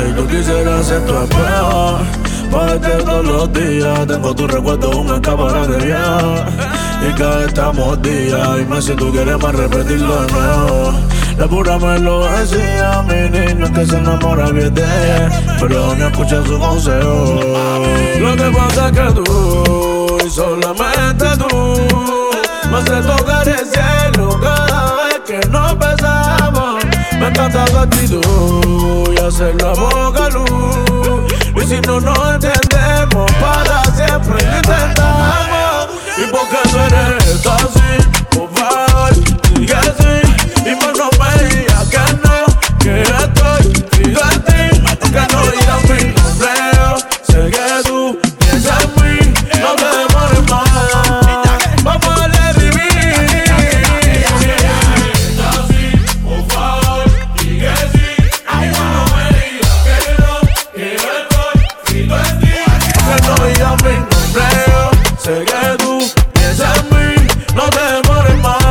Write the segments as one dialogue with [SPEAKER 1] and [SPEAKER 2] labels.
[SPEAKER 1] Y tú quisieras ser tu espejo pa' verte todos los días. Tengo tu recuerdo, un escaparate de viaje. Y cada vez estamos días. Y más si tú quieres más repetirlo de nuevo. La pura me lo decía, mi niño que se enamora bien de ella, pero no escucha su consejo. Lo que pasa es que tú, y solamente tú, me haces tocar el cielo cada vez que nos besamos. Me encanta tu actitud y hacer la boca luz. Y si no nos entendemos, para siempre lo intentamos. Y porque tú eres así, por favor, sigue así. Y más no me digas que no, que estoy fijo en ti. Aunque no digas mi nombre, sé que tú piensas en mí. No te demores más, vamos a darle revivir. Así, por favor, sigue así. Y más no me digas que no, que estoy fijo en ti. Aunque no digas mi nombre, sé que tú piensas en mí. No te demores más.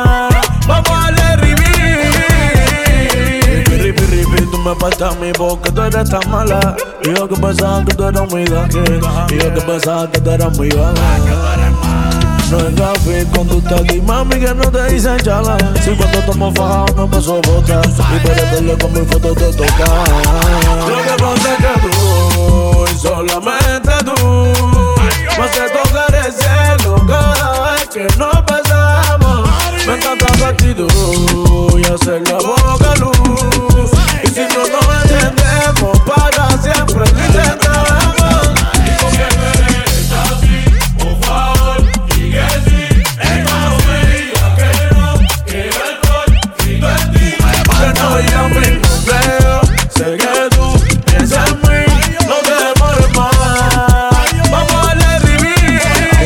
[SPEAKER 1] Me falta a mí porque tú eres tan mala. Y yo que pensaba que tú eras muy gangsta. Y yo que pensaba que tú eras muy vaga. No es gafi con tu tati, mami, que no te dicen chala. Si cuando estamos fajados no me soportas. Y perdele con mi foto te toca. Lo que pasa es que tú, y solamente tú, me haces tocar el cielo cada vez que nos besamos. Me encanta tu actitud y hacer la boca luz. Y si no nos entendemos, para siempre lo intentamos. Y porque tú eres así, por favor, sigue así. No me digas que no, que yo estoy fijo en ti. Que no digas mi nombre, sé que tú piensas en mí. No te demores más, vamos a darle revivir.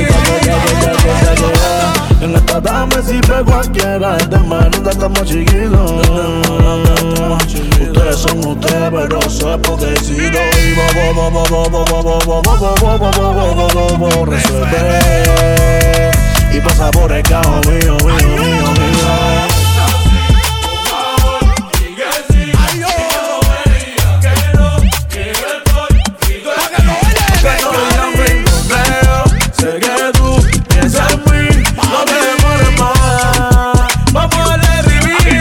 [SPEAKER 1] En esta dama si ve cualquiera, este man no estamos chiquitos. Ustedes son ustedes, pero soy apodecido. Y resuelve y pasa por el carro mío. Sé que tú piensas en mí, no te demores más, vamos a darle revivir.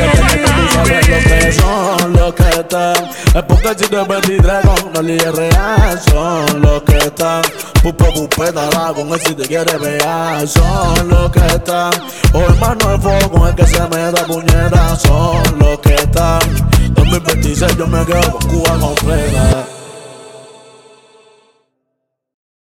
[SPEAKER 1] Son los que están, es porque el sitio es 23 con la línea real. Son los que están, pupeta con él si te quiere pegar. Son los que están, o hermano el fuego con el que se me da puñeta. Son los que están, 2026 yo me quedo con Cuba completa.